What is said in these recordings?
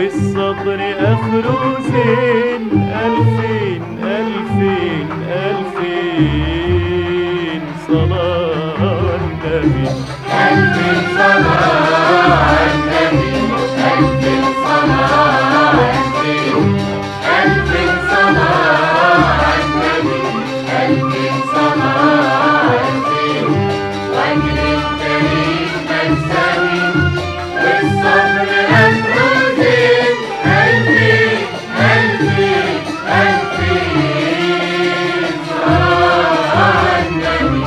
والصبر آخره زين. ألفين ألفين ألفين صلاة على النبي. ألفين صلاة على النبي. ألفين صلاة ألفين. ألفين صلاة على النبي. ألفين صلاة ألفين. وأجر الكريم مكسبي والصبر آخره زين. ألفين ألفين ألفين صلاة على النبي.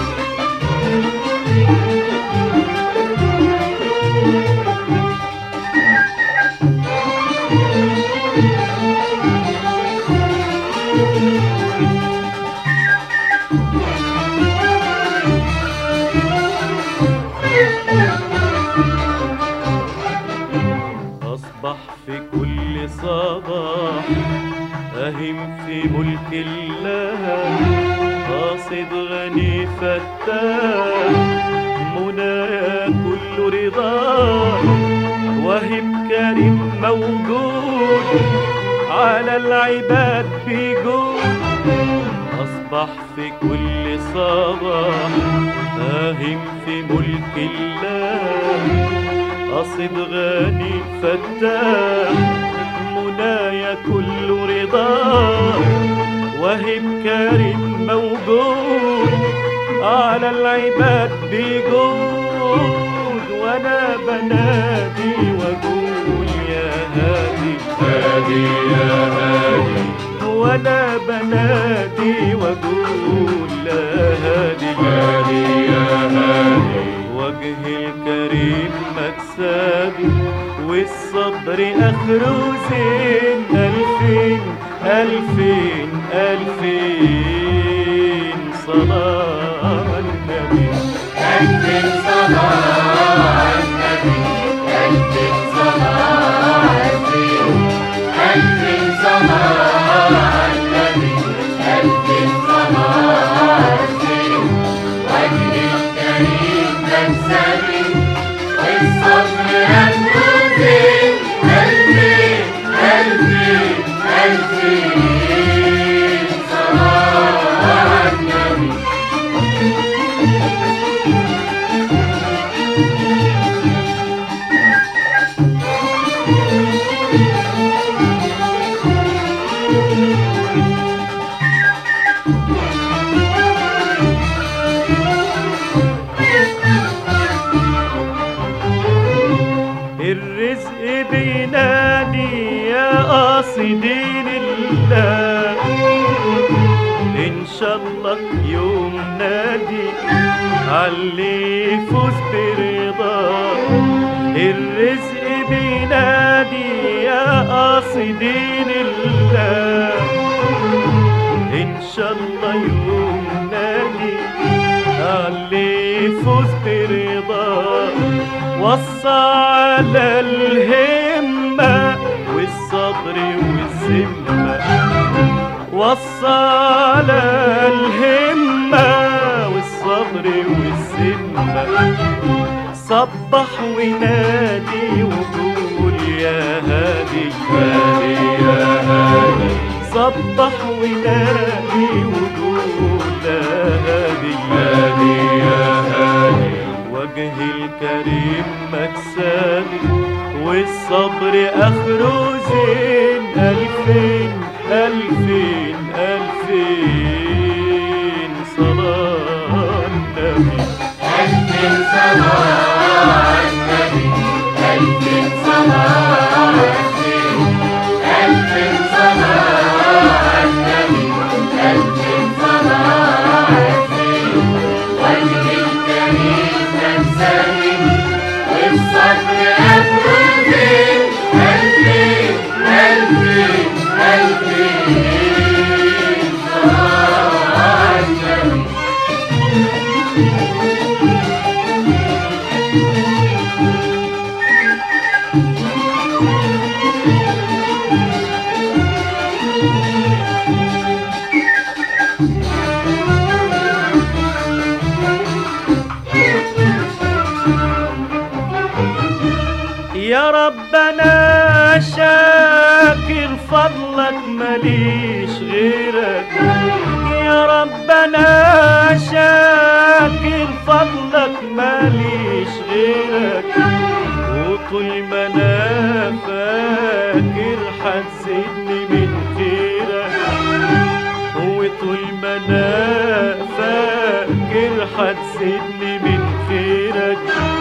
أصبح في كل صباح أهم في ملك الله، قاصد غني فتاح منايا كل رضاه، وهب كريم موجود على العباد بيجود. أصبح في كل صباح أهم في ملك الله، قاصد غني فتاح منايا كل رضاه، وهب كريم موجود على العباد بيجود. وانا بنادي واقول يا هادي هادي يا هادي. وانا بنادي واقول يا هادي هادي يا هادي. وجه الكريم مكسبي والصبر آخره زين. ألفين ألفين ألفين صلاة على النبي. ألفين صلاة على النبي. ألفين صلاة ألفين. ألفين صلاة على النبي. ألفين صلاة ألفين. وجه الكريم مكسبي والصبر آخره زين. ألفين ألفين ألفين صلاة على النبي. الرزق بينادي يا قاصدين الله، إن شاء الله يوم نادي علي يفوز برضاه. الرزق بينادي يا قاصدين الله، إن شاء الله يوم نادي علي يفوز برضاه. وصى على الهمة والصبر والذمة، وصى على الهمة والصبر والذمة. صبح ونادي وقول يا هادي هادي يا هادي. صبح ونادي وقول يا هادي هادي يا هادي. وجه الكريم مكسبي والصبر آخره زين. ألفين ألفين ألفين صلاة على النبي. ألفين صلاة على النبي. ألفين صلاة ألفين. ألفين صلاة على النبي. ألفين صلاة ألفين. وجه الكريم مكسبي والصبر آخره زين. ألفين ألفين ألفين صلاة على النبي. يا ربنا شاكر فضلك ماليش غيرك، يا ربنا شاكر فضلك ماليش غيرك، وطول ما انا فاكر حتزيدني من خيرك، وطول ما انا فاكر حتزيدني من خيرك،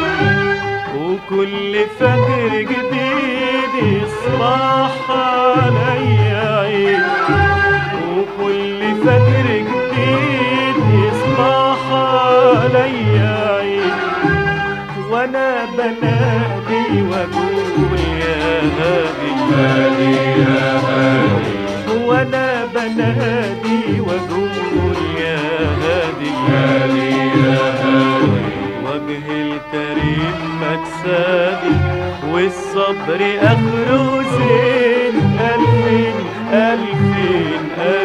وكل فجر جديد يصبح عليا عيد، وكل فجر جديد يصبح عليا عيد، وانا بنادي واقول يا هادي يا هادي، وانا بنادي واقول يا هادي يا هادي، وجه الكريم مكسبي والصبر اخره زين، ألفين ألفين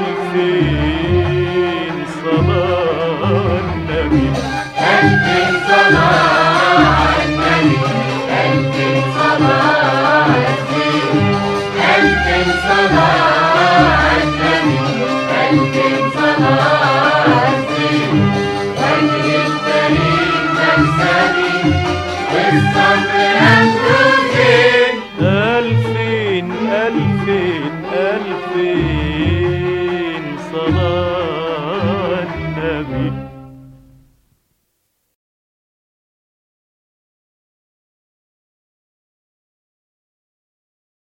ألفين صلاة النبي، ألفين صلاة النبي، ألفين صلاة النبي، ألفين صلاة النبي، ألفين صلاة